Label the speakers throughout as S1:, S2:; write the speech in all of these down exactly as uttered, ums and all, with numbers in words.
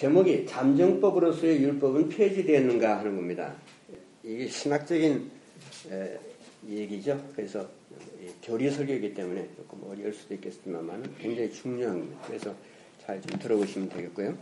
S1: 제목이 잠정법으로서의 율법은 폐지되었는가 하는 겁니다. 이게 신학적인 에, 얘기죠. 그래서 교리 설교이기 때문에 조금 어려울 수도 있겠지만 굉장히 중요한 겁니다. 그래서 잘 좀 들어보시면 되겠고요.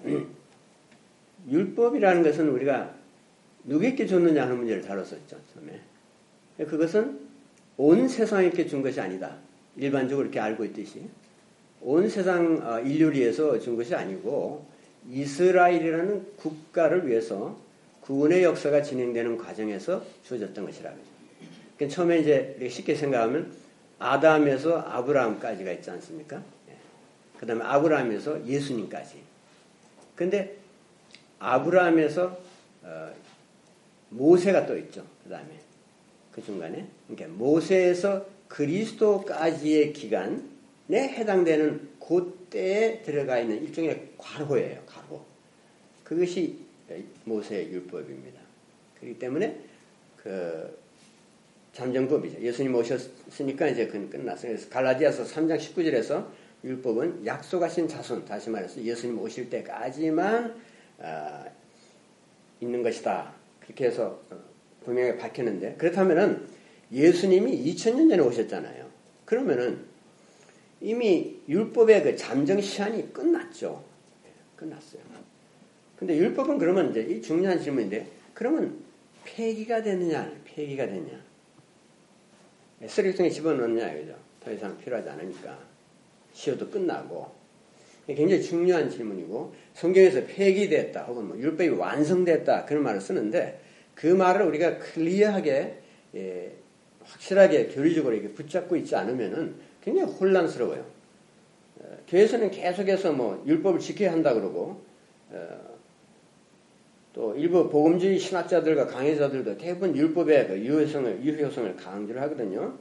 S1: 율법이라는 것은 우리가 누구에게 줬느냐 하는 문제를 다뤘었죠. 처음에. 그것은 온 세상에게 준 것이 아니다. 일반적으로 이렇게 알고 있듯이. 온 세상 인류를 위해서 준 것이 아니고 이스라엘이라는 국가를 위해서 구원의 역사가 진행되는 과정에서 주어졌던 것이라고. 그러니까 처음에 이제 쉽게 생각하면 아담에서 아브라함까지가 있지 않습니까? 그 다음에 아브라함에서 예수님까지. 근데 아브라함에서 어, 모세가 또 있죠. 그 다음에 그 중간에. 그러니까 모세에서 그리스도까지의 기간에 해당되는 그때에 들어가 있는 일종의 과로예요. 과로. 그것이 모세의 율법입니다. 그렇기 때문에 그 잠정법이죠. 예수님 오셨으니까 이제 그건 끝났어요. 그래서 갈라디아서 삼 장 십구 절에서 율법은 약속하신 자손, 다시 말해서 예수님 오실 때까지만 어, 있는 것이다. 그렇게 해서 분명히 밝혔는데, 그렇다면은 예수님이 이천 년 전에 오셨잖아요. 그러면은 이미 율법의 그 잠정 시한이 끝났죠. 끝났어요. 근데 율법은 그러면 이제 이 중요한 질문인데, 그러면 폐기가 되느냐, 폐기가 되느냐? 쓰레기통에 집어넣느냐, 그죠? 더 이상 필요하지 않으니까. 시효도 끝나고. 굉장히 중요한 질문이고, 성경에서 폐기됐다, 혹은 뭐 율법이 완성됐다, 그런 말을 쓰는데, 그 말을 우리가 클리어하게, 예, 확실하게 교리적으로 이렇게 붙잡고 있지 않으면은 굉장히 혼란스러워요. 어, 교회에서는 계속해서 뭐 율법을 지켜야 한다 그러고, 어, 또 일부 복음주의 신학자들과 강의자들도 대부분 율법의 그 유효성을, 유효성을 강조를 하거든요.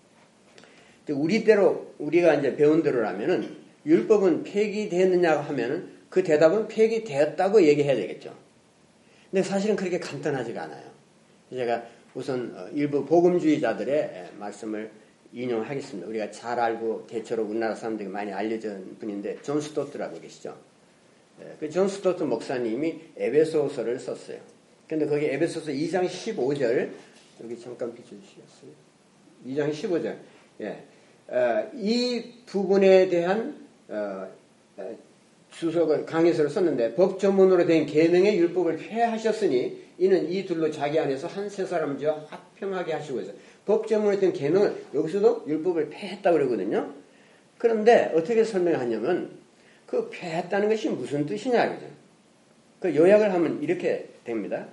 S1: 우리대로, 우리가 이제 배운 대로라면은 율법은 폐기되느냐고 하면은 그 대답은 폐기되었다고 얘기해야 되겠죠. 근데 사실은 그렇게 간단하지가 않아요. 제가 우선 일부 복음주의자들의 말씀을 인용하겠습니다. 우리가 잘 알고 대체로 우리나라 사람들이 많이 알려진 분인데 존 스토트라고 계시죠. 그 존 스토트 목사님이 에베소서를 썼어요. 근데 거기 에베소서 이 장 십오 절, 여기 잠깐 비춰주시겠어요? 이 장 십오 절. 예. 어, 이 부분에 대한 어, 주석을 강해서를 썼는데, 법 전문으로 된 계명의 율법을 폐하셨으니 이는 이 둘로 자기 안에서 한 세 사람과 합평하게 하시고 있어요. 법 전문으로 된 계명을 여기서도 율법을 폐했다고 그러거든요. 그런데 어떻게 설명하냐면 그 폐했다는 것이 무슨 뜻이냐, 그죠? 그 요약을 하면 이렇게 됩니다.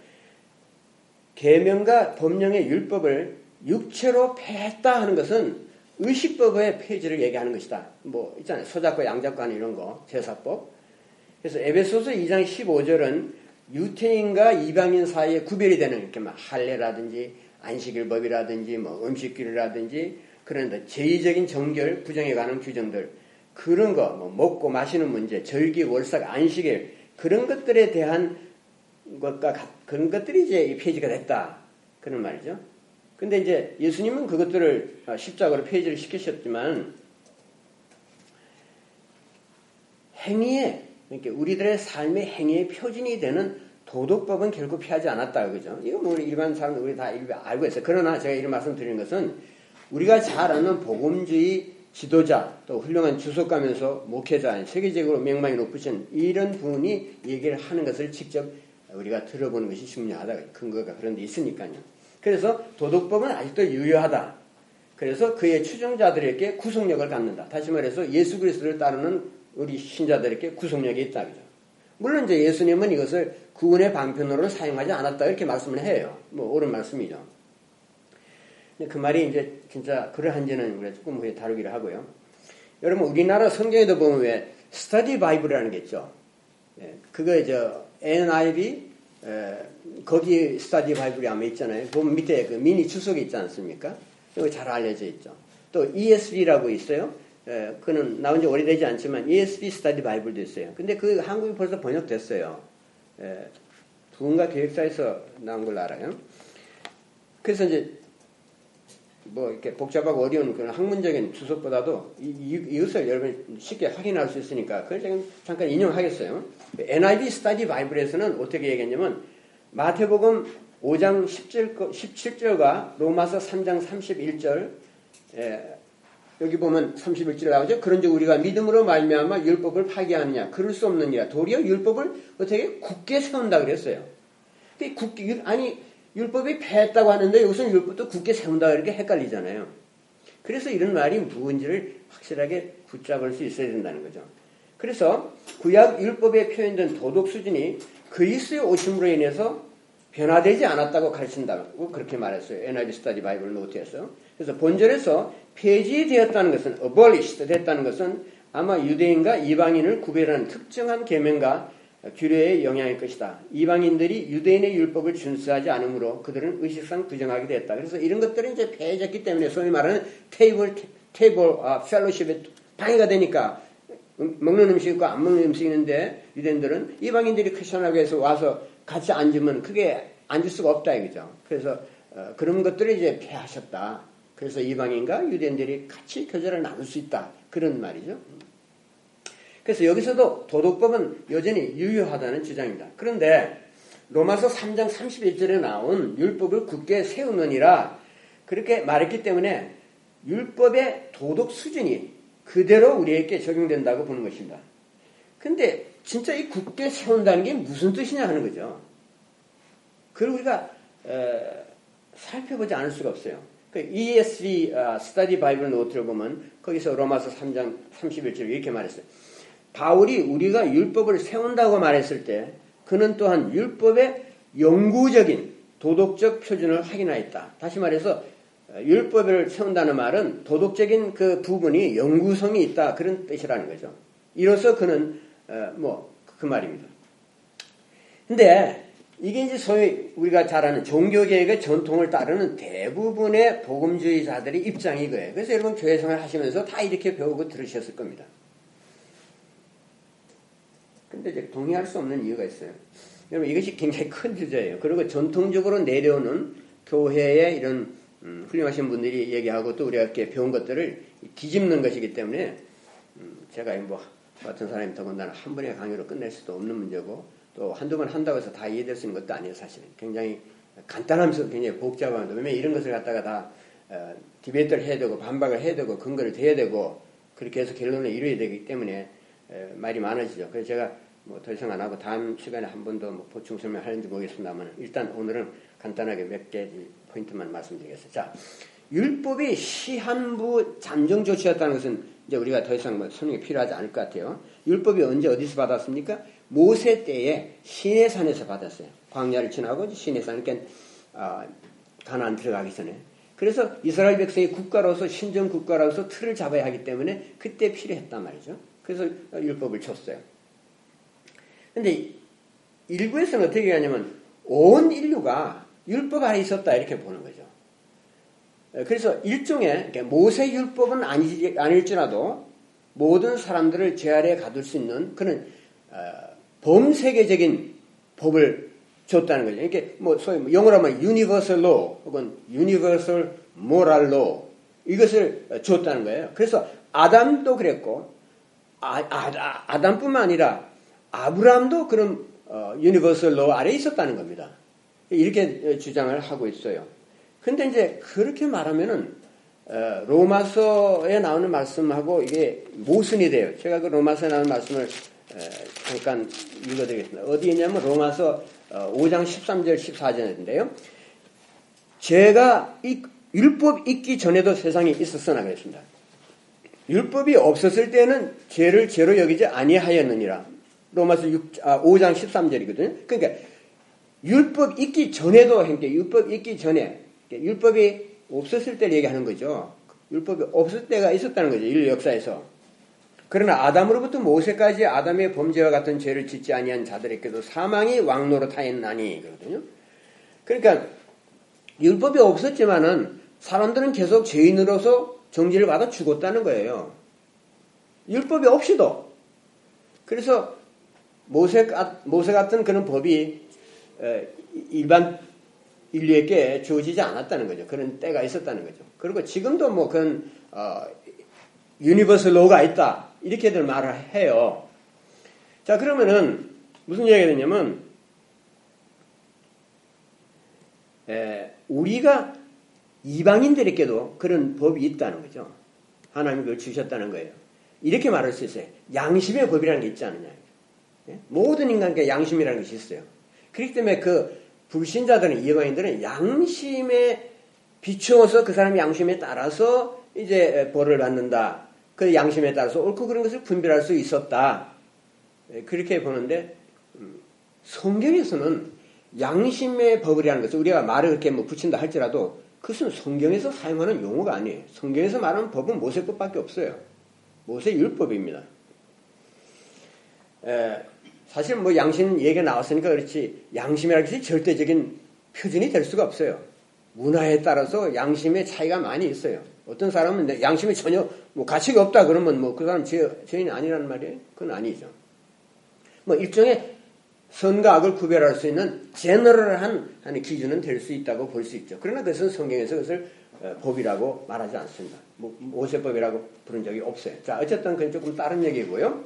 S1: 계명과 법령의 율법을 육체로 폐했다 하는 것은 의식법의 폐지를 얘기하는 것이다. 뭐 있잖아요. 소작과 양작과 이런 거, 제사법. 그래서 에베소서 이 장 십오 절은 유태인과 이방인 사이에 구별이 되는 이렇게 막 할례라든지 안식일법이라든지 뭐 음식길이라든지 그런 제의적인 정결, 부정에 관한 규정들, 그런 거, 뭐 먹고 마시는 문제, 절기, 월삭, 안식일, 그런 것들에 대한 것과 그런 것들이 이제 폐지가 됐다. 그런 말이죠. 근데 이제 예수님은 그것들을 십자가로 폐지를 시키셨지만, 행위에, 그러니까 우리들의 삶의 행위의 표준이 되는 도덕법은 결코 피하지 않았다, 그죠? 이거 뭐 일반 사람들 우리 다 알고 있어요. 그러나 제가 이런 말씀 드리는 것은 우리가 잘 아는 복음주의 지도자, 또 훌륭한 주석가면서 목회자, 세계적으로 명망이 높으신 이런 분이 얘기를 하는 것을 직접 우리가 들어보는 것이 중요하다. 근거가 그런 데 있으니까요. 그래서 도덕법은 아직도 유효하다. 그래서 그의 추종자들에게 구속력을 갖는다. 다시 말해서 예수 그리스도를 따르는 우리 신자들에게 구속력이 있다. 그죠? 물론 이제 예수님은 이것을 구원의 방편으로는 사용하지 않았다. 이렇게 말씀을 해요. 뭐 옳은 말씀이죠. 그 말이 이제 진짜 그러한지는 우리가 조금 후에 다루기를 하고요. 여러분 우리나라 성경에도 보면 왜 스터디 바이블이라는 게 있죠. 예, 그거 저 엔 아이 비 에, 거기 스터디 바이블이 아마 있잖아요. 보면 밑에 그 미니 주석이 있지 않습니까? 이거 잘 알려져 있죠. 또 이 에스 비라고 있어요. 에, 그는 나온 지 오래되지 않지만 이 에스 비 스터디 바이블도 있어요. 근데 그 한국이 벌써 번역됐어요. 에, 누군가 기획사에서 나온 걸로 알아요. 그래서 이제 뭐 이렇게 복잡하고 어려운 그런 학문적인 주석보다도 이, 이, 이것을 여러분 쉽게 확인할 수 있으니까 그걸 제가 잠깐 인용하겠어요. 엔 아이 비 스터디 바이블에서는 어떻게 얘기했냐면 마태복음 오 장 십칠 절과 로마서 삼 장 삼십일 절 예, 여기 보면 삼십일 절 나오죠. 그런즉 우리가 믿음으로 말미암아 율법을 파기하느냐 그럴 수 없느니라. 도리어 율법을 어떻게 굳게 세운다 그랬어요. 굳게, 아니 율법이 패했다고 하는데 여기서는 율법도 굳게 세운다 이렇게 헷갈리잖아요. 그래서 이런 말이 무엇인지를 확실하게 붙잡을 수 있어야 된다는 거죠. 그래서 구약 율법에 표현된 도덕 수준이 그리스도의 오심으로 인해서 변화되지 않았다고 가르친다고 그렇게 말했어요. 엔 아이 비 스터디 바이블 노트에서. 그래서 본절에서 폐지되었다는 것은 abolished 됐다는 것은 아마 유대인과 이방인을 구별하는 특정한 계명과 규례의 영향일 것이다. 이방인들이 유대인의 율법을 준수하지 않으므로 그들은 의식상 부정하게 됐다. 그래서 이런 것들은 이제 폐해졌기 때문에 소위 말하는 테이블 테이블 아, 펠로십에 방해가 되니까 먹는 음식이 있고 안 먹는 음식이 있는데 유대인들은 이방인들이 크리스천하게 해서 와서 같이 앉으면 크게 앉을 수가 없다 이거죠. 그래서 어, 그런 것들을 이제 폐하셨다. 그래서 이방인과 유대인들이 같이 교제를 나눌 수 있다. 그런 말이죠. 그래서 여기서도 도덕법은 여전히 유효하다는 주장입니다. 그런데 로마서 삼 장 삼십일 절에 나온 율법을 굳게 세우느니라 그렇게 말했기 때문에 율법의 도덕 수준이 그대로 우리에게 적용된다고 보는 것입니다. 근데 진짜 이 굳게 세운다는 게 무슨 뜻이냐 하는 거죠. 그걸 우리가 에, 살펴보지 않을 수가 없어요. 그 이 에스 비 아, 스터디 바이블 노트를 보면 거기서 로마서 삼 장 삼십일 절 이렇게 말했어요. 바울이 우리가 율법을 세운다고 말했을 때 그는 또한 율법의 영구적인 도덕적 표준을 확인하였다. 다시 말해서 율법을 세운다는 말은 도덕적인 그 부분이 영구성이 있다. 그런 뜻이라는 거죠. 이로써 그는 뭐 그 말입니다. 근데 이게 이제 소위 우리가 잘 아는 종교개혁의 전통을 따르는 대부분의 복음주의자들의 입장이 이거예요. 그래서 여러분 교회 생활 하시면서 다 이렇게 배우고 들으셨을 겁니다. 근데 이제 동의할 수 없는 이유가 있어요. 여러분 이것이 굉장히 큰 주제예요. 그리고 전통적으로 내려오는 교회의 이런 음, 훌륭하신 분들이 얘기하고 또 우리가 이렇게 배운 것들을 뒤집는 것이기 때문에 음, 제가 뭐 같은 사람이 더군다나 한 번의 강의로 끝낼 수도 없는 문제고 또 한두 번 한다고 해서 다 이해될 수 있는 것도 아니에요. 사실은 굉장히 간단하면서 굉장히 복잡합니다. 왜냐면 이런 것을 갖다가 다 어, 디베이트를 해야 되고 반박을 해야 되고 근거를 대야 되고 그렇게 해서 결론을 이루어야 되기 때문에 에, 말이 많아지죠. 그래서 제가 뭐 더 이상 안 하고 다음 시간에 한 번 더 뭐 보충 설명하는지 모르겠습니다만 일단 오늘은 간단하게 몇 개 포인트만 말씀드리겠습니다. 자, 율법이 시한부 잠정 조치였다는 것은 이제 우리가 더 이상 뭐 설명이 필요하지 않을 것 같아요. 율법이 언제 어디서 받았습니까? 모세 때에 시내산에서 받았어요. 광야를 지나고 시내산, 그러니까 아, 가나안 들어가기 전에. 그래서 이스라엘 백성이 국가로서 신정 국가로서 틀을 잡아야 하기 때문에 그때 필요했단 말이죠. 그래서 율법을 줬어요. 근데 일부에서는 어떻게 하냐면 온 인류가 율법 아래 있었다 이렇게 보는 거죠. 그래서 일종의 모세 율법은 아니, 아닐지라도 모든 사람들을 제 아래에 가둘 수 있는 그런 어, 범세계적인 법을 줬다는 거죠. 이렇게 뭐 소위 영어로 하면 universal law 혹은 universal moral law 이것을 줬다는 거예요. 그래서 아담도 그랬고 아, 아, 아담뿐만 아니라 아브라함도 그런 어, universal law 아래에 있었다는 겁니다. 이렇게 주장을 하고 있어요. 근데 이제 그렇게 말하면은 어, 로마서에 나오는 말씀하고 이게 모순이 돼요. 제가 그 로마서에 나오는 말씀을 에, 잠깐 읽어드리겠습니다. 어디 있냐면 로마서 어, 오 장 십삼 절 십사 절인데요. 제가 이, 율법 있기 전에도 세상에 있었으나 그랬습니다. 율법이 없었을 때는 죄를 죄로 여기지 아니하였느니라. 로마서 육, 아, 오 장 십삼 절이거든요. 그러니까 율법 있기 전에도 그러니까 율법 있기 전에 그러니까 율법이 없었을 때를 얘기하는 거죠. 율법이 없을 때가 있었다는 거죠. 인류 역사에서. 그러나 아담으로부터 모세까지 아담의 범죄와 같은 죄를 짓지 아니한 자들에게도 사망이 왕노로 타했나니 그러거든요. 그러니까 율법이 없었지만은 사람들은 계속 죄인으로서 정죄를 받아 죽었다는 거예요. 율법이 없이도. 그래서 모세, 모세 같은 그런 법이 일반 인류에게 주어지지 않았다는 거죠. 그런 때가 있었다는 거죠. 그리고 지금도 뭐 그런 어, 유니버설 로가 있다 이렇게들 말을 해요. 자, 그러면은 무슨 얘기가 되냐면 에, 우리가 이방인들에게도 그런 법이 있다는 거죠. 하나님이 그걸 주셨다는 거예요. 이렇게 말할 수 있어요. 양심의 법이라는 게 있지 않느냐. 예? 모든 인간께 양심이라는 것이 있어요. 그렇기 때문에 그 불신자들은, 이방인들은 양심에 비추어서 그 사람의 양심에 따라서 이제 벌을 받는다. 그 양심에 따라서 옳고 그런 것을 분별할 수 있었다. 그렇게 보는데 성경에서는 양심의 법이라는 것을 우리가 말을 그렇게 뭐 붙인다 할지라도 그것은 성경에서 사용하는 용어가 아니에요. 성경에서 말하는 법은 모세법밖에 없어요. 모세 율법입니다. 에, 사실 뭐 양심 얘기가 나왔으니까 그렇지 양심이라는 것이 절대적인 표준이 될 수가 없어요. 문화에 따라서 양심의 차이가 많이 있어요. 어떤 사람은 양심이 전혀 뭐 가치가 없다 그러면 뭐 그 사람 죄, 죄인이 아니라는 말이에요. 그건 아니죠. 뭐 일종의 선과 악을 구별할 수 있는 제너럴한 기준은 될 수 있다고 볼 수 있죠. 그러나 그것은 성경에서 그것을 법이라고 말하지 않습니다. 뭐 모세법이라고 부른 적이 없어요. 자, 어쨌든 그건 조금 다른 얘기고요.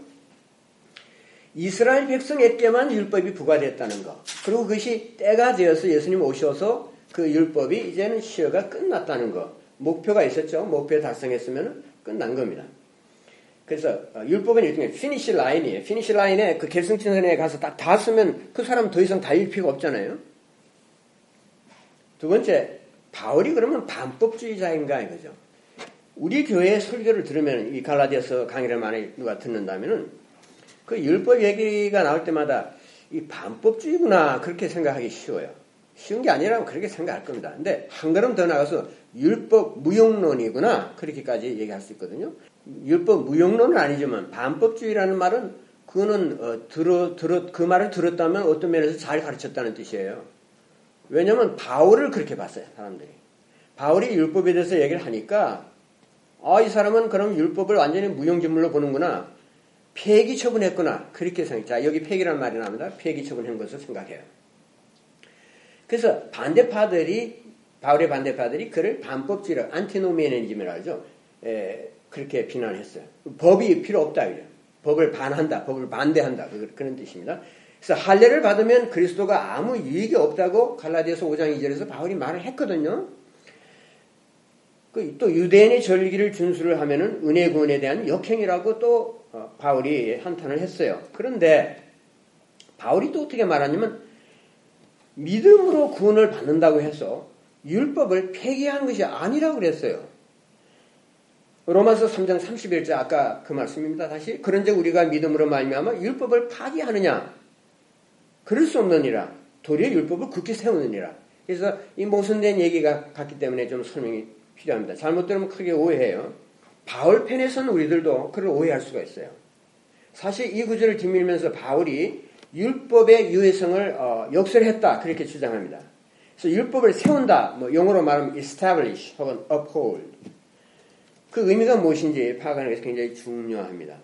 S1: 이스라엘 백성에게만 율법이 부과됐다는 것. 그리고 그것이 때가 되어서 예수님 오셔서 그 율법이 이제는 시효가 끝났다는 것. 목표가 있었죠. 목표 달성했으면 끝난 겁니다. 그래서 율법은 일종의 피니시 라인이에요. 피니시 라인에 그 결승선에 가서 딱 닿았으면 그 사람 더 이상 달릴 필요가 없잖아요. 두 번째, 바울이 그러면 반법주의자인가 이거죠. 우리 교회 설교를 들으면 이 갈라디아서 강의를 많이 누가 듣는다면은 그 율법 얘기가 나올 때마다 이 반법주의구나 그렇게 생각하기 쉬워요. 쉬운 게 아니라고 그렇게 생각할 겁니다. 근데 한 걸음 더 나가서 율법 무용론이구나 그렇게까지 얘기할 수 있거든요. 율법 무용론은 아니지만 반법주의라는 말은 그거는 어, 들어 들어 그 말을 들었다면 어떤 면에서 잘 가르쳤다는 뜻이에요. 왜냐하면 바울을 그렇게 봤어요 사람들이. 바울이 율법에 대해서 얘기를 하니까 아, 이 사람은 그럼 율법을 완전히 무용지물로 보는구나. 폐기 처분했구나. 그렇게 생각. 자, 여기 폐기라는 말이 나옵니다. 폐기 처분한 것을 생각해요. 그래서 반대파들이 바울의 반대파들이 그를 반법주의라 안티노미애니즘이라고 하죠. 에, 그렇게 비난했어요. 법이 필요 없다. 그래요. 법을 반한다. 법을 반대한다. 그런 뜻입니다. 그래서 할례를 받으면 그리스도가 아무 유익이 없다고 갈라디아서 오 장 이 절에서 바울이 말을 했거든요. 그 또 유대인의 절기를 준수를 하면은 은혜 구원에 대한 역행이라고 또 바울이 한탄을 했어요. 그런데 바울이 또 어떻게 말하냐면 믿음으로 구원을 받는다고 해서 율법을 폐기한 것이 아니라고 그랬어요. 로마서 삼 장 삼십일 절 아까 그 말씀입니다. 다시 그런즉 우리가 믿음으로 말미암아 율법을 파기하느냐? 그럴 수 없느니라. 도리어 율법을 굳게 세우느니라. 그래서 이 모순된 얘기가 같기 때문에 좀 설명이 필요합니다. 잘못 들으면 크게 오해해요. 바울 편에서는 우리들도 그걸 오해할 수가 있어요. 사실 이 구절을 뒷밀면서 바울이 율법의 유해성을 어, 역설했다 그렇게 주장합니다. 그래서 율법을 세운다, 뭐 영어로 말하면 establish 혹은 uphold. 그 의미가 무엇인지 파악하는 것이 굉장히 중요합니다.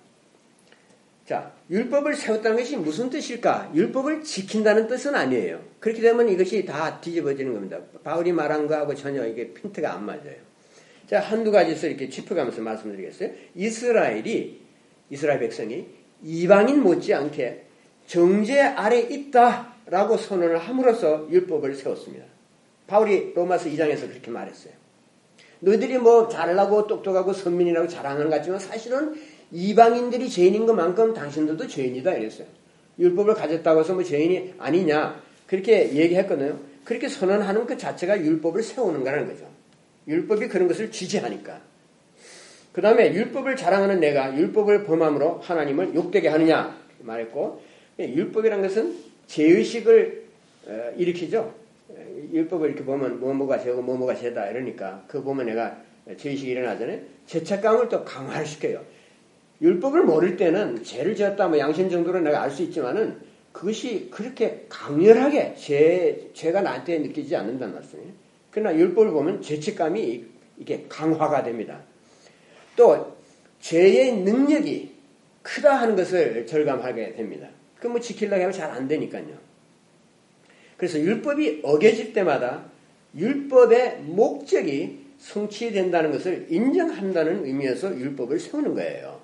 S1: 자, 율법을 세웠다는 것이 무슨 뜻일까? 율법을 지킨다는 뜻은 아니에요. 그렇게 되면 이것이 다 뒤집어지는 겁니다. 바울이 말한 거하고 전혀 이게 핀트가 안 맞아요. 자, 한두 가지서 이렇게 짚어가면서 말씀드리겠어요. 이스라엘이, 이스라엘 백성이 이방인 못지않게 정죄 아래 있다라고 선언을 함으로써 율법을 세웠습니다. 바울이 로마서 이 장에서 그렇게 말했어요. 너희들이 뭐 잘나고 똑똑하고 선민이라고 자랑하는 것 같지만 사실은 이방인들이 죄인인 것만큼 당신들도 죄인이다 이랬어요. 율법을 가졌다고 해서 뭐 죄인이 아니냐 그렇게 얘기했거든요. 그렇게 선언하는 그 자체가 율법을 세우는 거라는 거죠. 율법이 그런 것을 지지하니까. 그 다음에 율법을 자랑하는 내가 율법을 범함으로 하나님을 욕되게 하느냐 말했고, 율법이라는 것은 죄의식을 일으키죠. 율법을 이렇게 보면 뭐뭐가 죄고 뭐뭐가 죄다 이러니까 그거 보면 내가 죄의식이 일어나잖아요. 죄책감을 또 강화를 시켜요. 율법을 모를 때는 죄를 지었다 뭐 양심 정도로 내가 알 수 있지만은 그것이 그렇게 강렬하게 죄, 죄가 나한테 느끼지 않는다는 말씀이에요. 그러나 율법을 보면 죄책감이 이게 강화가 됩니다. 또 죄의 능력이 크다 하는 것을 절감하게 됩니다. 그 뭐 지키려고 하면 잘 안 되니까요. 그래서 율법이 어겨질 때마다 율법의 목적이 성취된다는 것을 인정한다는 의미에서 율법을 세우는 거예요.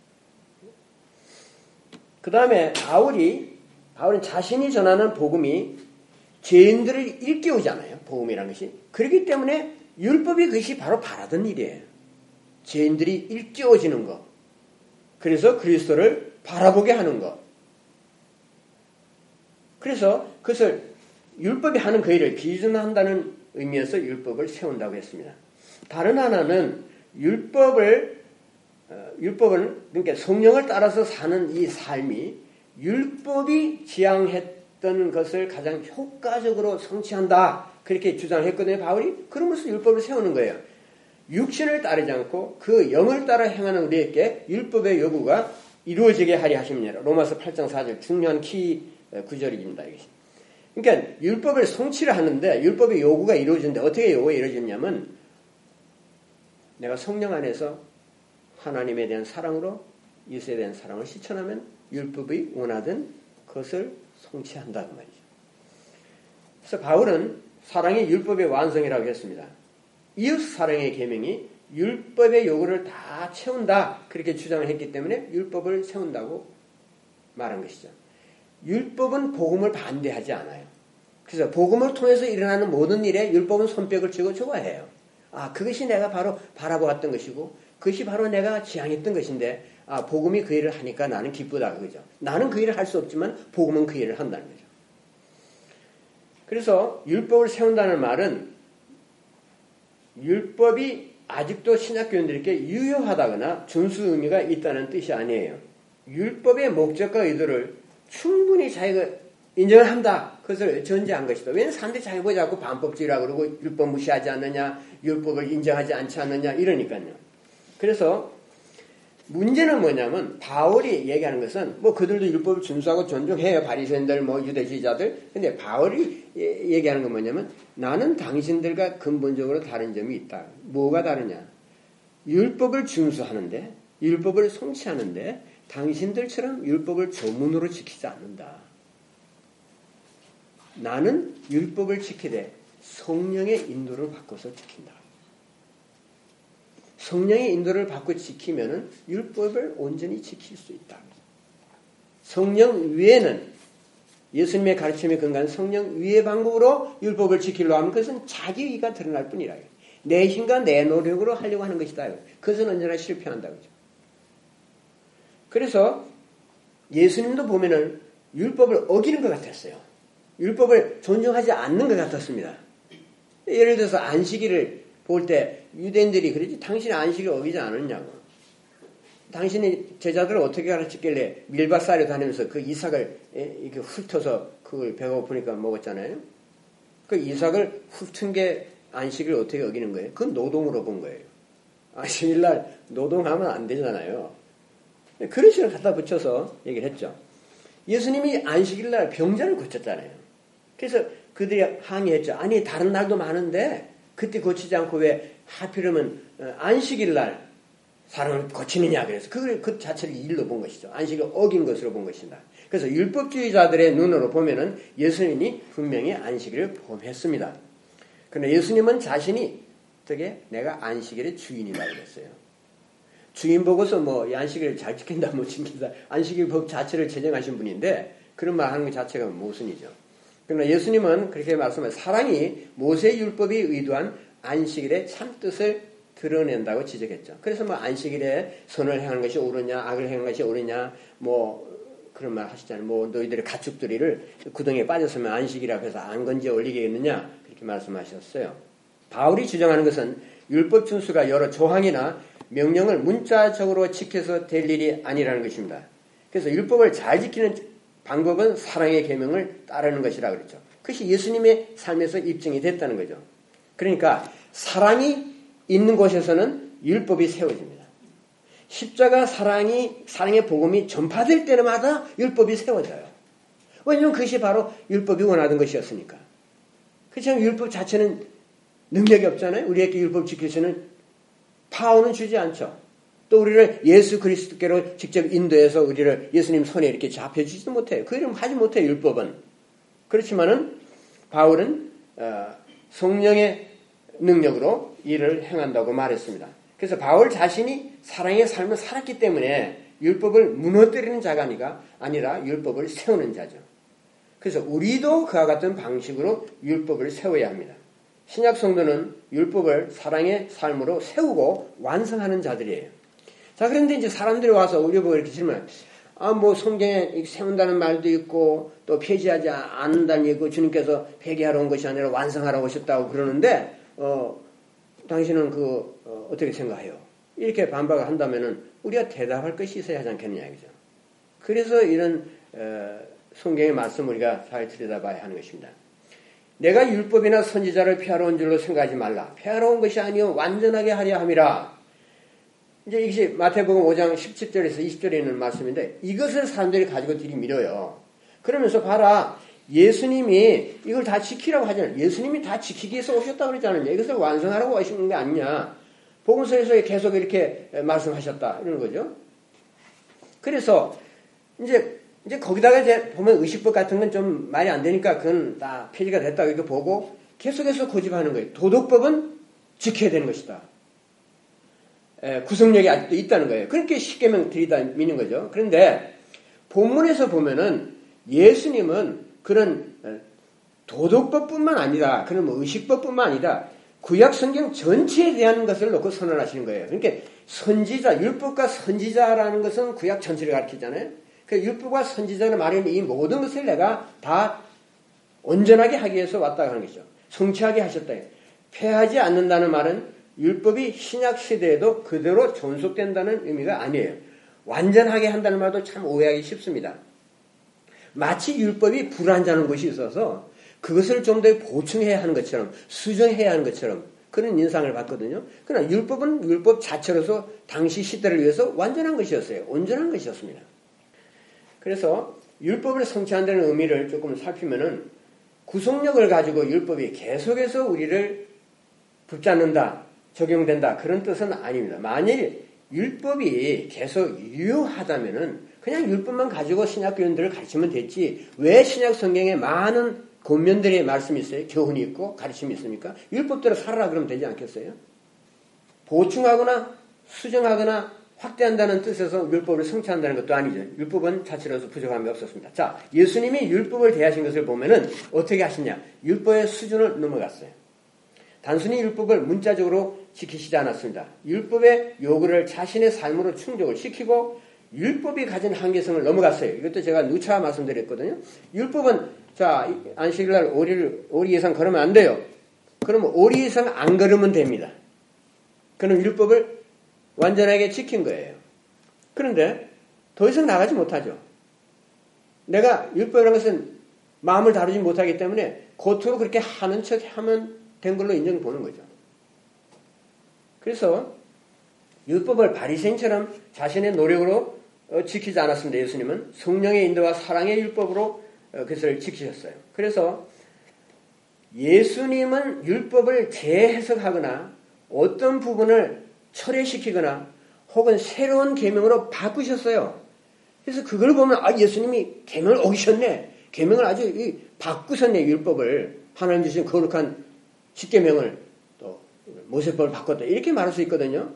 S1: 그 다음에 바울이, 바울은 자신이 전하는 복음이 죄인들을 일깨우잖아요. 복음이라는 것이. 그렇기 때문에 율법이 그것이 바로 바라던 일이에요. 죄인들이 일깨워지는 것. 그래서 그리스도를 바라보게 하는 것. 그래서 그것을 율법이 하는 그 일을 기준한다는 의미에서 율법을 세운다고 했습니다. 다른 하나는 율법을 어, 율법은 그러니까 성령을 따라서 사는 이 삶이 율법이 지향했던 것을 가장 효과적으로 성취한다. 그렇게 주장했거든요. 바울이. 그러면서 율법을 세우는 거예요. 육신을 따르지 않고 그 영을 따라 행하는 우리에게 율법의 요구가 이루어지게 하려 하십니다. 로마서 팔 장 사 절 중요한 키 구절입니다. 이것이. 그러니까 율법을 성취를 하는데 율법의 요구가 이루어지는데 어떻게 요구가 이루어지냐면 내가 성령 안에서 하나님에 대한 사랑으로 이웃에 대한 사랑을 실천하면 율법이 원하던 것을 성취한다 그 말이죠. 그래서 바울은 사랑이 율법의 완성이라고 했습니다. 이웃 사랑의 계명이 율법의 요구를 다 채운다 그렇게 주장을 했기 때문에 율법을 세운다고 말한 것이죠. 율법은 복음을 반대하지 않아요. 그래서 복음을 통해서 일어나는 모든 일에 율법은 손뼉을 치고 좋아해요. 아, 그것이 내가 바로 바라보았던 것이고 그것이 바로 내가 지향했던 것인데 아, 복음이 그 일을 하니까 나는 기쁘다 그죠. 나는 그 일을 할 수 없지만 복음은 그 일을 한다는 거죠. 그래서 율법을 세운다는 말은 율법이 아직도 신약교인들에게 유효하다거나 준수 의미가 있다는 뜻이 아니에요. 율법의 목적과 의도를 충분히 자기가 인정을 한다. 그것을 전제한 것이다. 왜냐하면 사람들이 자기 보지 않고 반법주의라고 그러고 율법 무시하지 않느냐, 율법을 인정하지 않지 않느냐 이러니까요. 그래서 문제는 뭐냐면 바울이 얘기하는 것은 뭐 그들도 율법을 준수하고 존중해요. 바리새인들, 뭐 유대주의자들. 근데 바울이 얘기하는 건 뭐냐면 나는 당신들과 근본적으로 다른 점이 있다. 뭐가 다르냐? 율법을 준수하는데, 율법을 성취하는데 당신들처럼 율법을 조문으로 지키지 않는다. 나는 율법을 지키되 성령의 인도를 받고서 지킨다. 성령의 인도를 받고 지키면은 율법을 온전히 지킬 수 있다. 성령 위에는 예수님의 가르침에 근거한 성령 위의 방법으로 율법을 지키려고 하면 그것은 자기 의가 드러날 뿐이라. 내 힘과 내 노력으로 하려고 하는 것이다. 그것은 언제나 실패한다. 그죠? 그래서 예수님도 보면은 율법을 어기는 것 같았어요. 율법을 존중하지 않는 것 같았습니다. 예를 들어서 안식일을 볼 때 유대인들이 그러지 당신이 안식을 어기지 않았냐고. 당신이 제자들을 어떻게 가르쳤길래 밀밭살이 다니면서 그 이삭을 이렇게 훑어서 그걸 배가 고프니까 먹었잖아요. 그 이삭을 훑은 게 안식을 어떻게 어기는 거예요? 그건 노동으로 본 거예요. 안식일날 노동하면 안 되잖아요. 그런 식으로 갖다 붙여서 얘기를 했죠. 예수님이 안식일날 병자를 고쳤잖아요. 그래서 그들이 항의했죠. 아니 다른 날도 많은데 그때 고치지 않고 왜 하필이면 안식일날 사람을 고치느냐 그래서 그걸 그 자체를 일로 본 것이죠. 안식을 어긴 것으로 본 것이다. 그래서 율법주의자들의 눈으로 보면은 예수님이 분명히 안식일을 범했습니다. 그러나 예수님은 자신이 어떻게 내가 안식일의 주인이다 그랬어요. 주인 보고서 뭐 안식일을 잘 지킨다 못 지킨다 안식일 법 자체를 제정하신 분인데 그런 말 하는 것 자체가 모순이죠. 그러나 예수님은 그렇게 말씀하셨어요. 사랑이 모세의 율법이 의도한 안식일의 참뜻을 드러낸다고 지적했죠. 그래서 뭐 안식일에 선을 행하는 것이 옳으냐 악을 행하는 것이 옳으냐 뭐 그런 말 하시잖아요. 뭐 너희들의 가축들이를 구덩이에 빠졌으면 안식이라고 해서 안 건져 올리겠느냐 그렇게 말씀하셨어요. 바울이 주장하는 것은 율법 준수가 여러 조항이나 명령을 문자적으로 지켜서 될 일이 아니라는 것입니다. 그래서 율법을 잘 지키는 방법은 사랑의 계명을 따르는 것이라 그랬죠. 그것이 예수님의 삶에서 입증이 됐다는 거죠. 그러니까 사랑이 있는 곳에서는 율법이 세워집니다. 십자가 사랑이 사랑의 복음이 전파될 때마다 율법이 세워져요. 왜냐하면 그것이 바로 율법이 원하던 것이었으니까. 그렇지만 율법 자체는 능력이 없잖아요. 우리에게 율법 지킬 수는 파워는 주지 않죠. 또 우리를 예수 그리스도께로 직접 인도해서 우리를 예수님 손에 이렇게 잡혀주지도 못해요. 그 일은 하지 못해요. 율법은. 그렇지만은 바울은 어, 성령의 능력으로 일을 행한다고 말했습니다. 그래서 바울 자신이 사랑의 삶을 살았기 때문에 율법을 무너뜨리는 자가 아니라 율법을 세우는 자죠. 그래서 우리도 그와 같은 방식으로 율법을 세워야 합니다. 신약 성도는 율법을 사랑의 삶으로 세우고 완성하는 자들이에요. 자, 그런데 이제 사람들이 와서 우리 보고 이렇게 질문해요. 아, 뭐 성경에 세운다는 말도 있고 또 폐지하지 않는다는 얘기고 주님께서 폐기하러 온 것이 아니라 완성하러 오셨다고 그러는데 어, 당신은 그 어, 어떻게 생각해요? 이렇게 반박을 한다면은 우리가 대답할 것이 있어야 하지 않겠느냐 이거죠. 그래서 이런 어, 성경의 말씀 우리가 잘 들여다봐야 하는 것입니다. 내가 율법이나 선지자를 폐하러 온 줄로 생각하지 말라. 폐하러 온 것이 아니요 완전하게 하려 함이라. 이제 이것이 마태복음 오 장 십칠 절에서 이십 절에 있는 말씀인데 이것을 사람들이 가지고 들이밀어요. 그러면서 봐라. 예수님이 이걸 다 지키라고 하잖아요. 예수님이 다 지키기 위해서 오셨다고 그랬잖아요. 이것을 완성하라고 하시는 게 아니냐. 복음서에서 계속 이렇게 말씀하셨다. 이러는 거죠. 그래서 이제 이제 거기다가 이제 보면 의식법 같은 건 좀 말이 안 되니까 그건 다 폐지가 됐다고 이렇게 보고 계속해서 고집하는 거예요. 도덕법은 지켜야 되는 것이다. 에, 구속력이 아직도 있다는 거예요. 그렇게 십계명 들이다 미는 거죠. 그런데 본문에서 보면은 예수님은 그런 도덕법뿐만 아니라 그런 뭐 의식법뿐만 아니라 구약 성경 전체에 대한 것을 놓고 선언하시는 거예요. 그러니까 선지자, 율법과 선지자라는 것은 구약 전체를 가리키잖아요. 그 율법과 선지자는 말하는 이 모든 것을 내가 다 온전하게 하기 위해서 왔다고 하는 것이죠. 성취하게 하셨다. 폐하지 않는다는 말은 율법이 신약 시대에도 그대로 존속된다는 의미가 아니에요. 완전하게 한다는 말도 참 오해하기 쉽습니다. 마치 율법이 불완전한 것이 있어서 그것을 좀 더 보충해야 하는 것처럼 수정해야 하는 것처럼 그런 인상을 받거든요. 그러나 율법은 율법 자체로서 당시 시대를 위해서 완전한 것이었어요. 온전한 것이었습니다. 그래서 율법을 성취한다는 의미를 조금 살피면은 구속력을 가지고 율법이 계속해서 우리를 붙잡는다, 적용된다 그런 뜻은 아닙니다. 만일 율법이 계속 유효하다면은 그냥 율법만 가지고 신약 교훈들을 가르치면 됐지 왜 신약 성경에 많은 권면들의 말씀이 있어요? 교훈이 있고 가르침이 있습니까? 율법대로 살아라 그러면 되지 않겠어요? 보충하거나 수정하거나 확대한다는 뜻에서 율법을 성취한다는 것도 아니죠. 율법은 자체로서 부족함이 없었습니다. 자, 예수님이 율법을 대하신 것을 보면은 어떻게 하시냐? 율법의 수준을 넘어갔어요. 단순히 율법을 문자적으로 지키시지 않았습니다. 율법의 요구를 자신의 삶으로 충족을 시키고 율법이 가진 한계성을 넘어갔어요. 이것도 제가 누차 말씀드렸거든요. 율법은 자 안식일날 오리를 오리 이상 걸으면 안 돼요. 그러면 오리 이상 안 걸으면 됩니다. 그럼 율법을 완전하게 지킨 거예요. 그런데 더 이상 나가지 못하죠. 내가 율법이라는 것은 마음을 다루지 못하기 때문에 겉으로 그렇게 하는 척 하면 된 걸로 인정보는 거죠. 그래서 율법을 바리새인처럼 자신의 노력으로 지키지 않았습니다. 예수님은 성령의 인도와 사랑의 율법으로 그것을 지키셨어요. 그래서 예수님은 율법을 재해석하거나 어떤 부분을 철회시키거나 혹은 새로운 계명으로 바꾸셨어요. 그래서 그걸 보면 아 예수님이 계명을 어기셨네. 계명을 아주 바꾸셨네. 율법을 하나님 주신 거룩한 십계명을 또 모세법을 바꿨다. 이렇게 말할 수 있거든요.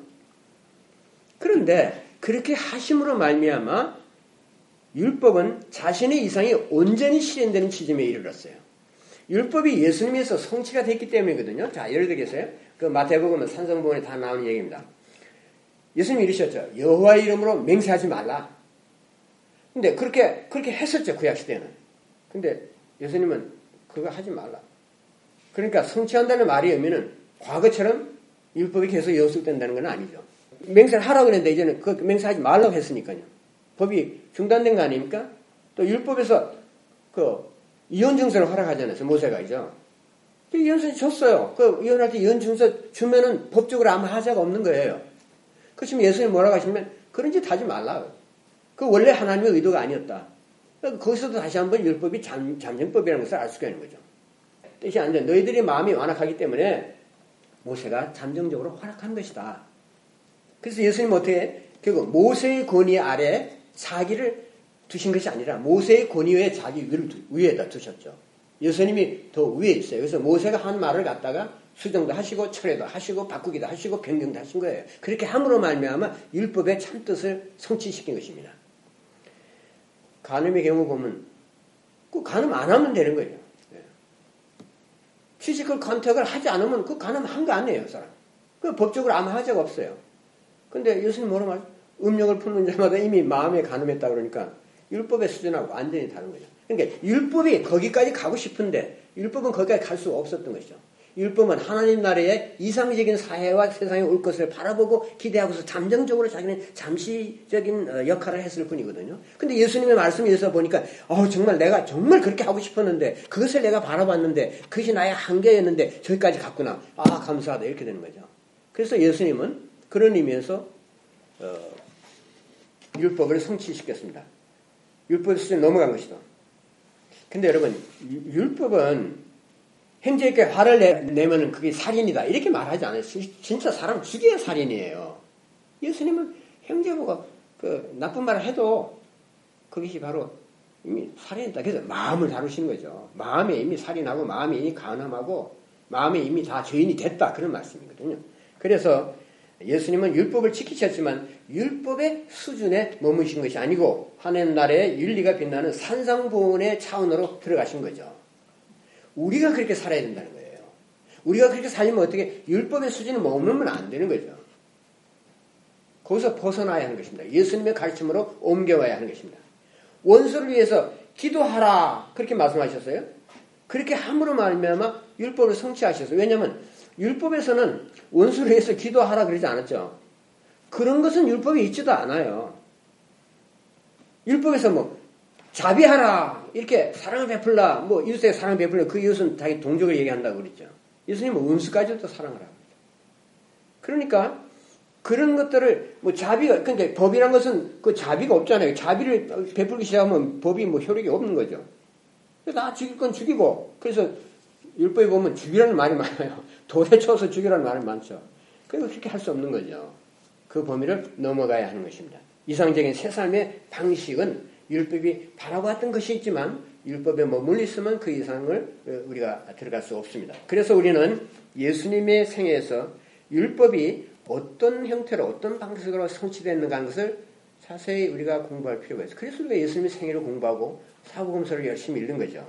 S1: 그런데 그렇게 하심으로 말미암아 율법은 자신의 이상이 온전히 실현되는 지점에 이르렀어요. 율법이 예수님에서 성취가 됐기 때문이거든요. 자, 예를 들겠어요. 그 마태복음은 산성본에 다 나오는 얘기입니다. 예수님이 이러셨죠. 여호와의 이름으로 맹세하지 말라. 근데 그렇게 그렇게 했었죠. 구약 시대는. 근데 예수님은 그거 하지 말라. 그러니까 성취한다는 말의 의미는 과거처럼 율법이 계속 연속된다는 건 아니죠. 맹세를 하라고 했는데 이제는 그 맹세하지 말라고 했으니까요. 법이 중단된 거 아닙니까? 또 율법에서 그 이혼 증서를 허락하잖아요. 모세가이죠. 이혼 증서 줬어요. 그 이혼할 때 이혼 증서 주면은 법적으로 아무 하자가 없는 거예요. 그렇지만 예수님이 뭐라고 하시면 그런 짓 하지 말라. 그 원래 하나님의 의도가 아니었다. 거기서도 다시 한번 율법이 잠, 잠정법이라는 것을 알 수가 있는 거죠. 뜻이 아닌데 너희들이 마음이 완악하기 때문에 모세가 잠정적으로 허락한 것이다. 그래서 예수님은 어떻게 결국 모세의 권위 아래 자기를 두신 것이 아니라 모세의 권위 외에 자기 위에다 두셨죠. 예수님이 더 위에 있어요. 그래서 모세가 한 말을 갖다가 수정도 하시고 철회도 하시고 바꾸기도 하시고 변경도 하신 거예요. 그렇게 함으로 말미암아 율법의 참뜻을 성취시킨 것입니다. 간음의 경우 보면 그 간음 안 하면 되는 거예요. 피지컬 컨택을 하지 않으면 그 간음 한 거 아니에요, 사람. 그 법적으로 아무 하자가 없어요. 근데 예수님 뭐라 말해요? 음력을 품는 자마다 이미 마음에 간음했다 그러니까 율법의 수준하고 완전히 다른 거죠. 그러니까 율법이 거기까지 가고 싶은데 율법은 거기까지 갈 수가 없었던 것이죠. 율법은 하나님 나라의 이상적인 사회와 세상에 올 것을 바라보고 기대하고서 잠정적으로 자기는 잠시적인 역할을 했을 뿐이거든요. 근데 예수님의 말씀에서 보니까 어, 정말 내가 정말 그렇게 하고 싶었는데 그것을 내가 바라봤는데 그것이 나의 한계였는데 저기까지 갔구나. 아, 감사하다. 이렇게 되는 거죠. 그래서 예수님은 그런 의미에서 어, 율법을 성취시켰습니다. 율법 수준에 넘어간 것이다. 근데 여러분, 율법은 형제에게 화를 내, 내면 그게 살인이다. 이렇게 말하지 않아요. 진짜 사람 죽여야 살인이에요. 예수님은 형제보고 그 나쁜 말을 해도 그것이 바로 이미 살인이다. 그래서 마음을 다루시는 거죠. 마음에 이미 살인하고 마음에 이미 간음하고 마음에 이미 다 죄인이 됐다. 그런 말씀이거든요. 그래서 예수님은 율법을 지키셨지만 율법의 수준에 머무신 것이 아니고 하나님 나라의 윤리가 빛나는 산상보훈의 차원으로 들어가신 거죠. 우리가 그렇게 살아야 된다는 거예요. 우리가 그렇게 살면 어떻게 율법의 수준에 머무르면 안 되는 거죠. 거기서 벗어나야 하는 것입니다. 예수님의 가르침으로 옮겨와야 하는 것입니다. 원수를 위해서 기도하라 그렇게 말씀하셨어요. 그렇게 함으로 말미암아 율법을 성취하셨어요. 왜냐하면 율법에서는 원수를 위해서 기도하라 그러지 않았죠. 그런 것은 율법에 있지도 않아요. 율법에서 뭐 자비하라 이렇게 사랑을 베풀라 뭐 이웃에게 사랑을 베풀라 그 이웃은 자기 동족을 얘기한다고 그랬죠. 예수님은 원수까지도 사랑하라. 그러니까 그런 것들을 뭐 자비가 그러니까 법이란 것은 그 자비가 없잖아요. 자비를 베풀기 시작하면 법이 뭐 효력이 없는 거죠. 다 죽일 건 죽이고 그래서 율법에 보면 죽이라는 말이 많아요. 돌에 쳐서 죽이라는 말이 많죠. 그리고 그렇게 할 수 없는 거죠. 그 범위를 넘어가야 하는 것입니다. 이상적인 새 삶의 방식은 율법이 바라보았던 것이 있지만 율법에 머물러 있으면 그 이상을 우리가 들어갈 수 없습니다. 그래서 우리는 예수님의 생애에서 율법이 어떤 형태로 어떤 방식으로 성취됐는가 하는 것을 자세히 우리가 공부할 필요가 있어요. 그래서 우리가 예수님의 생애를 공부하고 사복음서를 열심히 읽는 거죠.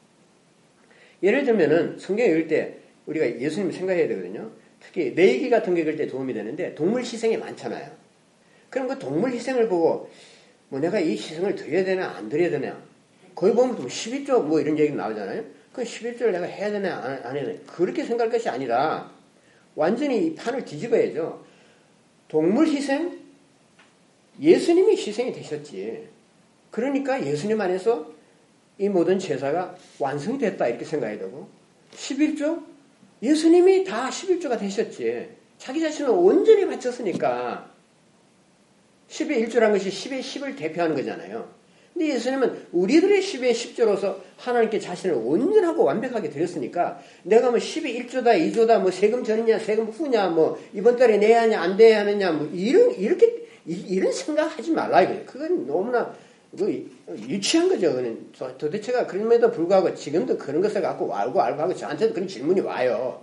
S1: 예를 들면은 성경 읽을 때 우리가 예수님 생각해야 되거든요. 특히 레위기 같은 거 읽을 때 도움이 되는데 동물 희생이 많잖아요. 그럼 그 동물 희생을 보고 뭐 내가 이 희생을 드려야 되나 안 드려야 되나 거기 보면 뭐 십일 조 뭐 이런 얘기 나오잖아요. 그 십일 조를 내가 해야 되나 안, 안 해야 되나 그렇게 생각할 것이 아니라 완전히 이 판을 뒤집어야죠. 동물 희생 예수님이 희생이 되셨지. 그러니까 예수님 안에서 이 모든 제사가 완성됐다 이렇게 생각해야 되고 십일 조 예수님이 다 십일 조가 되셨지. 자기 자신을 온전히 바쳤으니까 십의 일 조라는 것이 십의 십을 대표하는 거잖아요. 근데 예수님은 우리들의 십의 십 조로서 하나님께 자신을 온전하고 완벽하게 드렸으니까 내가 뭐 십의 일 조다 이 조다 뭐 세금 전이냐 세금 후냐 뭐 이번 달에 내야 하냐 안 내야 하느냐 뭐 이런 이렇게 이런 생각하지 말라 이거예요. 그건 너무나 그 유치한 거죠. 그는 도대체가 그럼에도 불구하고 지금도 그런 것을 갖고 알고 알고 하고 저한테도 그런 질문이 와요.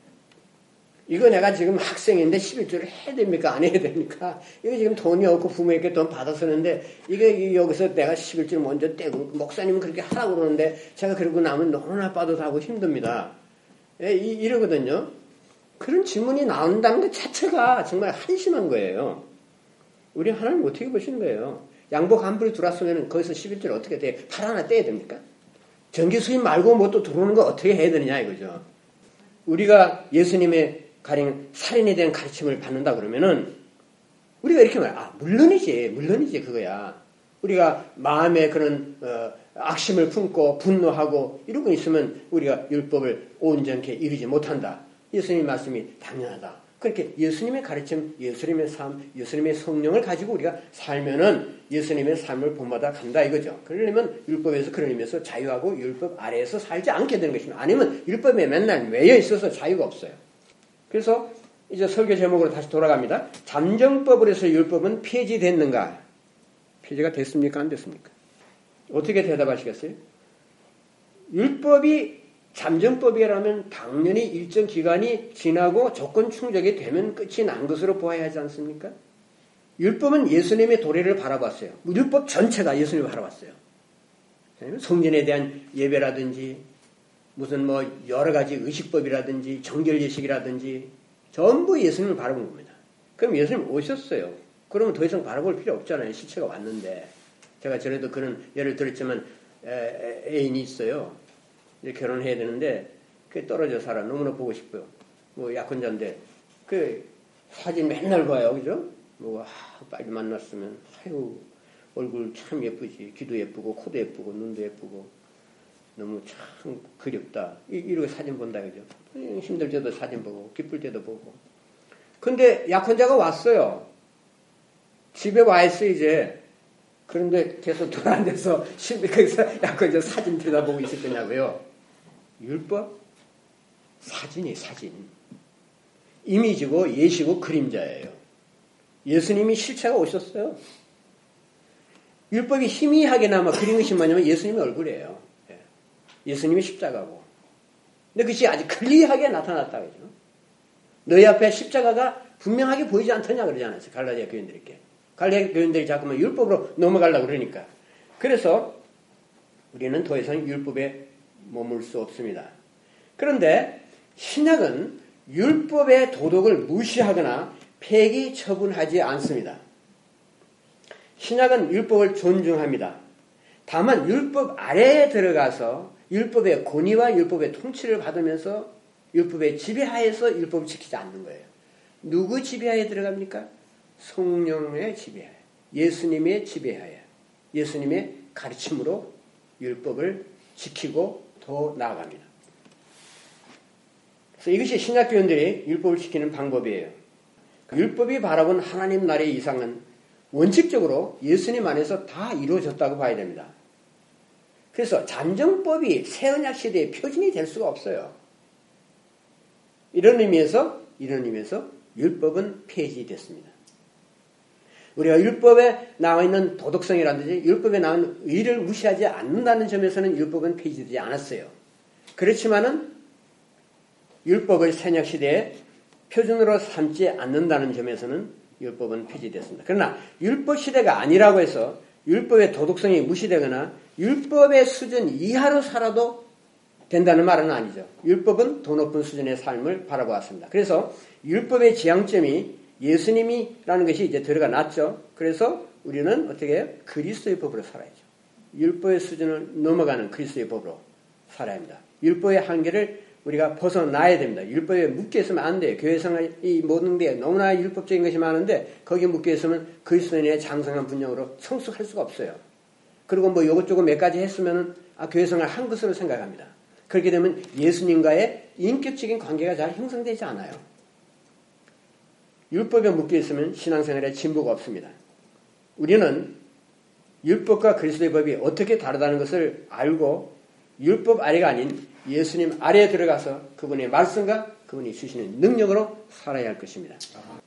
S1: 이거 내가 지금 학생인데 십일 조를 해야 됩니까? 안 해야 됩니까? 이거 지금 돈이 없고 부모에게 돈 받아 쓰는데 이게 여기서 내가 십일 조를 먼저 떼고 목사님은 그렇게 하라고 그러는데 제가 그러고 나면 너무나 빠듯하고 힘듭니다. 예, 이, 이러거든요. 그런 질문이 나온다는 것 자체가 정말 한심한 거예요. 우리 하나님 어떻게 보시는 거예요? 양복 한 벌이 들어왔으면 거기서 십일 조를 어떻게 돼? 팔 하나 떼야 됩니까? 전기 수입 말고 뭐 또 들어오는 거 어떻게 해야 되느냐 이거죠. 우리가 예수님의 가령 살인에 대한 가르침을 받는다 그러면은 우리가 이렇게 말해. 아, 물론이지. 물론이지 그거야. 우리가 마음에 그런 어, 악심을 품고 분노하고 이러고 있으면 우리가 율법을 온전케 이루지 못한다. 예수님의 말씀이 당연하다. 그렇게 예수님의 가르침, 예수님의 삶, 예수님의 성령을 가지고 우리가 살면은 예수님의 삶을 본받아 간다 이거죠. 그러려면 율법에서 그런 의미에서 자유하고 율법 아래에서 살지 않게 되는 것입니다. 아니면 율법에 맨날 매여 있어서 자유가 없어요. 그래서 이제 설교 제목으로 다시 돌아갑니다. 잠정법으로 해서 율법은 폐지됐는가? 폐지가 됐습니까? 안 됐습니까? 어떻게 대답하시겠어요? 율법이 잠정법이라면 당연히 일정 기간이 지나고 조건 충족이 되면 끝이 난 것으로 보아야 하지 않습니까? 율법은 예수님의 도래를 바라봤어요. 율법 전체가 예수님을 바라봤어요. 성전에 대한 예배라든지 무슨 뭐 여러 가지 의식법이라든지 정결 예식이라든지 전부 예수님을 바라본 겁니다. 그럼 예수님 오셨어요. 그러면 더 이상 바라볼 필요 없잖아요. 시체가 왔는데. 제가 전에도 그런 예를 들었지만 애, 애인이 있어요. 이제 결혼해야 되는데 그 떨어져 살아. 너무나 보고 싶어요. 뭐 약혼자인데 그 사진 맨날 봐요. 그죠? 뭐 아, 빨리 만났으면 아유 얼굴 참 예쁘지. 귀도 예쁘고 코도 예쁘고 눈도 예쁘고 너무 참 그립다. 이, 이러고 사진 본다. 그죠? 힘들 때도 사진 보고 기쁠 때도 보고. 근데 약혼자가 왔어요. 집에 와 있어 이제. 그런데 계속 돌아앉아서 거기서 약혼자 사진 들여다보고 있을 거냐고요. 율법? 사진이 사진. 이미지고 예시고 그림자예요. 예수님이 실체가 오셨어요. 율법이 희미하게나마 그린 것이 뭐냐면 예수님의 얼굴이에요. 예수님이 십자가고. 근데 그것이 아주 클리어하게 나타났다. 그죠? 너희 앞에 십자가가 분명하게 보이지 않더냐 그러지 않았어요. 갈라디아 교인들에게. 갈라디아 교인들이 자꾸만 율법으로 넘어가려고 그러니까. 그래서 우리는 더 이상 율법에 머물 수 없습니다. 그런데 신약은 율법의 도덕을 무시하거나 폐기 처분하지 않습니다. 신약은 율법을 존중합니다. 다만 율법 아래에 들어가서 율법의 권위와 율법의 통치를 받으면서 율법의 지배하에서 율법을 지키지 않는 거예요. 누구 지배하에 들어갑니까? 성령의 지배하에, 예수님의 지배하에, 예수님의 가르침으로 율법을 지키고 더 나아갑니다. 그래서 이것이 신약교인들이 율법을 지키는 방법이에요. 율법이 바라본 하나님 나라의 이상은 원칙적으로 예수님 안에서 다 이루어졌다고 봐야 됩니다. 그래서 잠정법이 새언약 시대의 표준이 될 수가 없어요. 이런 의미에서 이런 의미에서 율법은 폐지됐습니다. 우리가 율법에 나와 있는 도덕성이라든지 율법에 나온 의를 무시하지 않는다는 점에서는 율법은 폐지되지 않았어요. 그렇지만은 율법을 새언약 시대에 표준으로 삼지 않는다는 점에서는 율법은 폐지됐습니다. 그러나 율법 시대가 아니라고 해서 율법의 도덕성이 무시되거나 율법의 수준 이하로 살아도 된다는 말은 아니죠. 율법은 더 높은 수준의 삶을 바라보았습니다. 그래서 율법의 지향점이 예수님이라는 것이 이제 들어가 놨죠. 그래서 우리는 어떻게 해요? 그리스도의 법으로 살아야죠. 율법의 수준을 넘어가는 그리스도의 법으로 살아야 합니다. 율법의 한계를 우리가 벗어나야 됩니다. 율법에 묶여 있으면 안 돼요. 교회 생활 이 모든 게 너무나 율법적인 것이 많은데 거기에 묶여 있으면 그리스도인의 장성한 분량으로 성숙할 수가 없어요. 그리고 뭐 이것저것 몇 가지 했으면 아, 교회 생활 한 것으로 생각합니다. 그렇게 되면 예수님과의 인격적인 관계가 잘 형성되지 않아요. 율법에 묶여 있으면 신앙생활에 진보가 없습니다. 우리는 율법과 그리스도의 법이 어떻게 다르다는 것을 알고 율법 아래가 아닌 예수님 아래에 들어가서 그분의 말씀과 그분이 주시는 능력으로 살아야 할 것입니다.